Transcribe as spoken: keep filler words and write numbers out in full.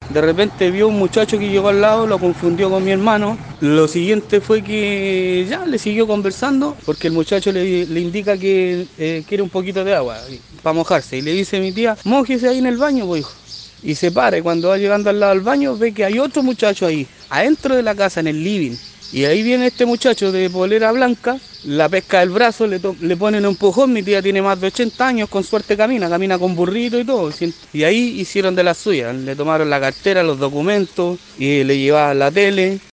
De repente vio un muchacho que llegó al lado, lo confundió con mi hermano. Lo siguiente fue que ya le siguió conversando porque el muchacho le, le indica que eh, quiere un poquito de agua para mojarse. Y le dice a mi tía, mójese ahí en el baño, pues hijo. Y se para y cuando va llegando al lado del baño ve que hay otro muchacho ahí, adentro de la casa, en el living. Y ahí viene este muchacho de polera blanca, la pesca del brazo, le, le ponen un empujón, mi tía tiene más de ochenta años, con suerte camina, camina con burrito y todo. Y ahí hicieron de las suyas, le tomaron la cartera, los documentos, y le llevaban la tele.